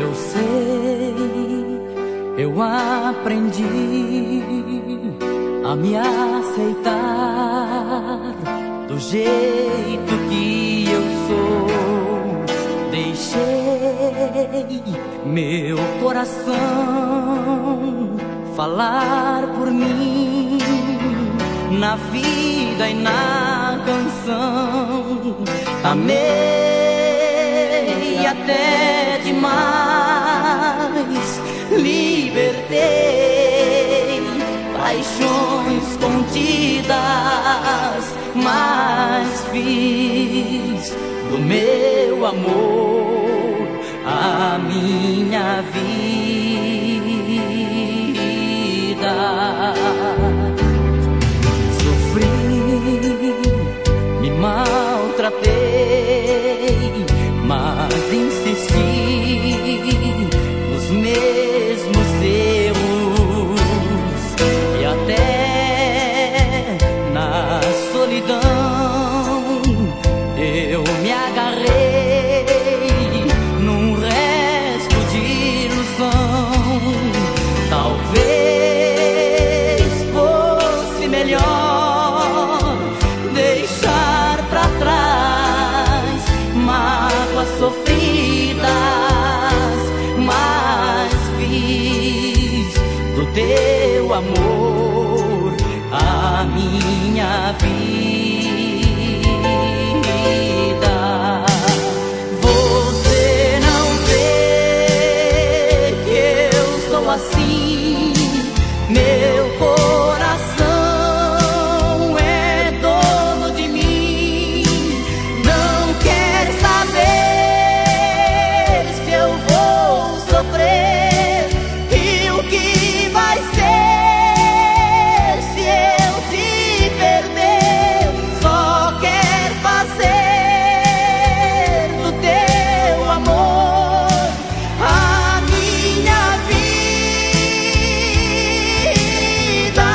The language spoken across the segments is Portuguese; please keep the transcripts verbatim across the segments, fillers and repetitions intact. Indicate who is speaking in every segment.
Speaker 1: Eu sei, eu aprendi a me aceitar do jeito que eu sou. Deixei meu coração falar por mim, na vida e na canção. Amei até demais, libertei paixões contidas, mas fiz do meu amor a minha vida. Sofri, me maltratei, mas insisti nos mesmos erros, e até na solidão eu me agarrei num resto de ilusão. Talvez fosse melhor deixar pra trás mágoas sofridas, mas fiz do teu amor a minha vida. Você não vê que eu sou assim, meu coração é dono de mim. Não quer saber se eu vou sofrer e o que vai ser se eu te perder. Só quer fazer do teu amor a minha vida.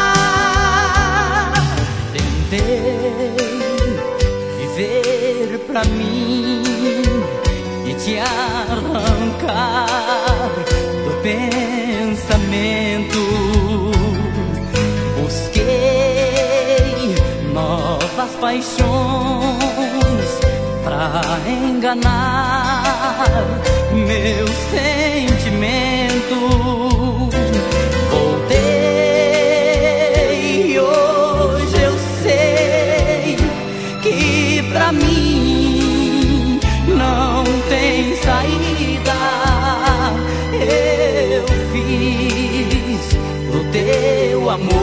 Speaker 1: Tentei viver pra mim e te arrancar do pensamento. Busquei novas paixões pra enganar meus sentimentos. Voltei e hoje eu sei que pra mim não tem saída. Eu fiz do teu amor